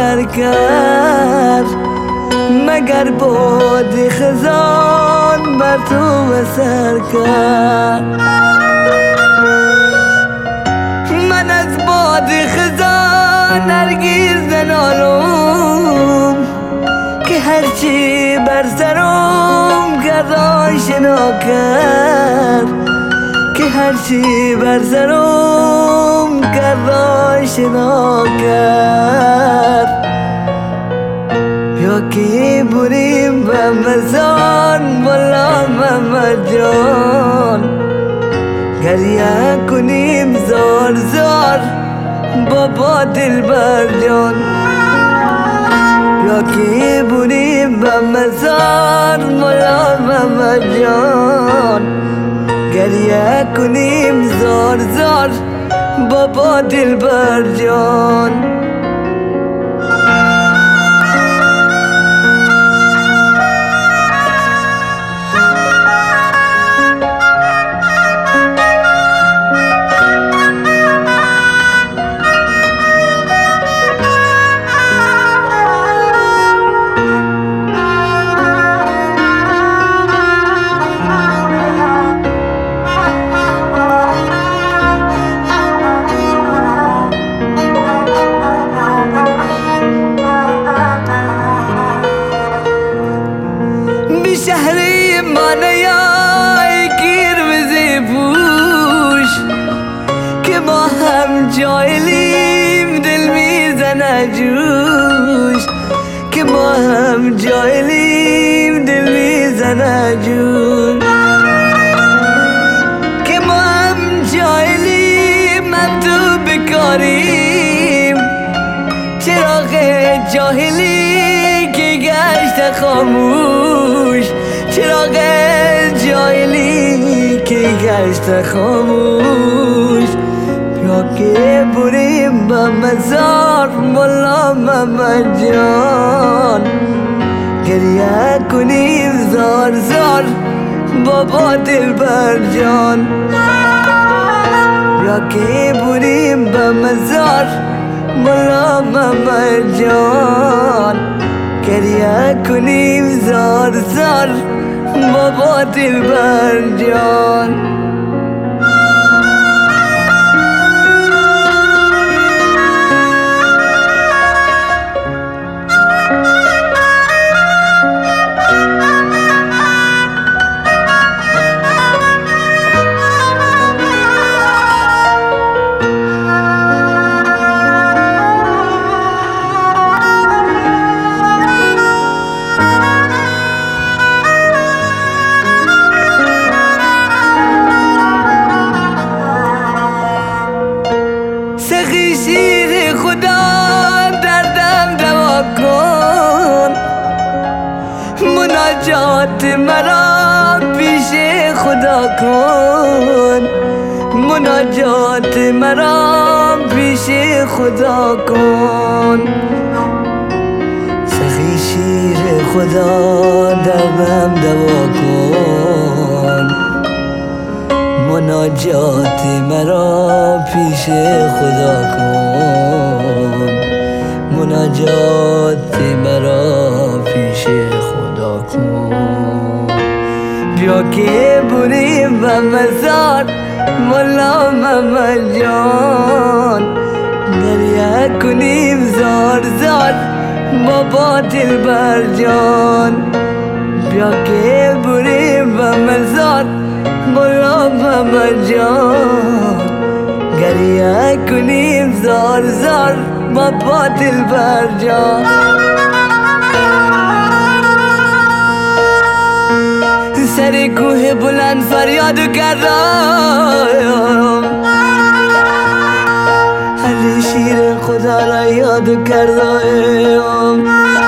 اثر کرد، مگر باد خزان بر تو اثر کرد. من از باد خزان هرگز ننالم که هرچی بر سرم کرد آشنا کرد، که هرچی بر سرم کرد آشنا کرد. یا که بریم به مزان والا محمد جان، گریه کنیم زار زار بابا دلبر جان. یا که بریم به مزار والا محمد جان، گریه کنیم زار زار بابا دلبر جان. شهری من یای گیروزی پوش، که ما هم جایلیم دل میزنه جوش، که ما هم جایلیم دل میزنه جوش، که ما هم جایلیم هم تو بکاریم. چراغ جاهلی که گشت خاموش، چراغ جاهلی که گشت خاموش. یا که بریم به مزار والا محمد جان، گریه کنیم زار زار بابا دلبر جان. یا که بریم به مزار والا محمد جان، گریه کنیم زار زار بابا دلبر جان. سخی شیر خدا دردم دوا کن، مناجات مرا پیش خدا کن، مناجات مرا پیش خدا کن. سخی شیر خدا دردم دوا کن، مناجات مرا پیش خدا کن، مناجات مرا پیش خدا کن. بیا که بریم به مزار والا محمد جان، گریه کنیم زار زار بابا دلبر جان. بیا که بریم به مزار والا محمد جان، گریه کنیم زار زار بابا دلبر جان. سر کوه بلند فریاد کردم، هر شیر خدا را یاد کردم.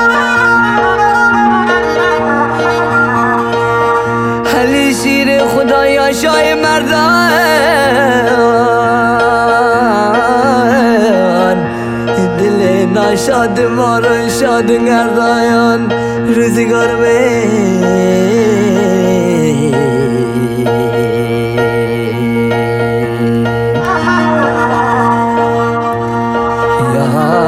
علی شیر خدا یا شای مردان، دل ناشاد ما رو شاد گردان. روزگار یا